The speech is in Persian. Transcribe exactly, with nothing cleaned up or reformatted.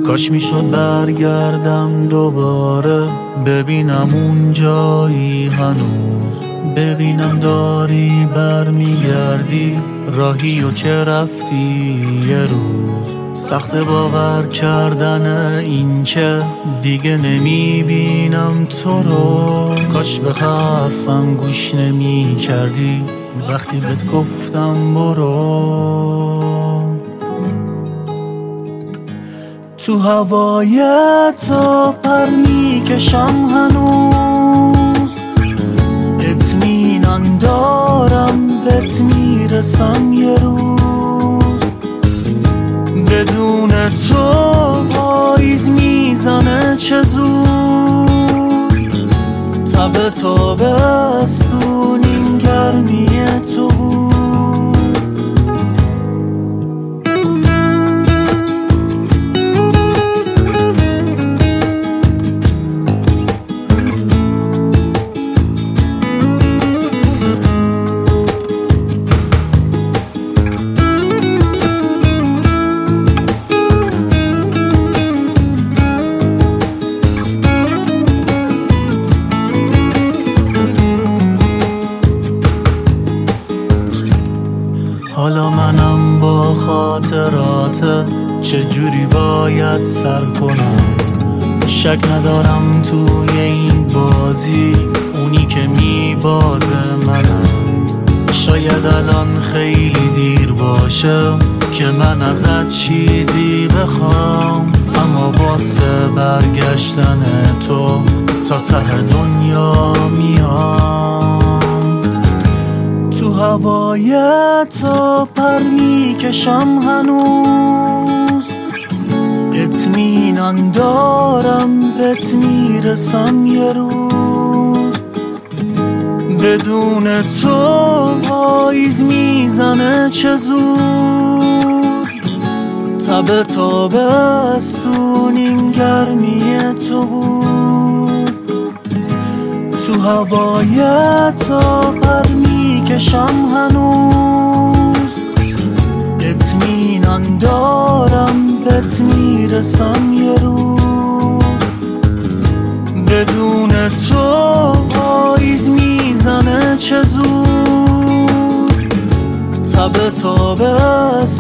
کاش میشد برگردم دوباره، ببینم اون جایی هنوز، ببینم داری برمیگردی راهی و که رفتی یه روز. سخت باور کردن این که دیگه نمیبینم تو رو، کاش به حرفم گوش نمی کردی وقتی بهت گفتم برو. تو هوای تو پر میکشم هنوز، اطمینان دارم بهت میرسم یه روز. بدون تو پاییز میزنه چه زود، تب تابستون این گرمی تو بود. حالا منم با خاطرات چجوری باید سر کنم، شک ندارم توی این بازی اونی که میبازه منم. شاید الان خیلی دیر باشه که من ازت چیزی بخوام، اما واسه برگشتن تو تا ته دنیا میام. تو هوای تو پر میکشم هنوز، اطمینان دارم بهت میرسم یه روز. بدون تو پاییز میزنه چه زود، تب تابستون این گرمی تو بود. تو هوای تو پر میکشم هنوز، اطمینان دارم بهت میرسم یه روز. بدون تو پاییز میزنه چه زود، تب تابستون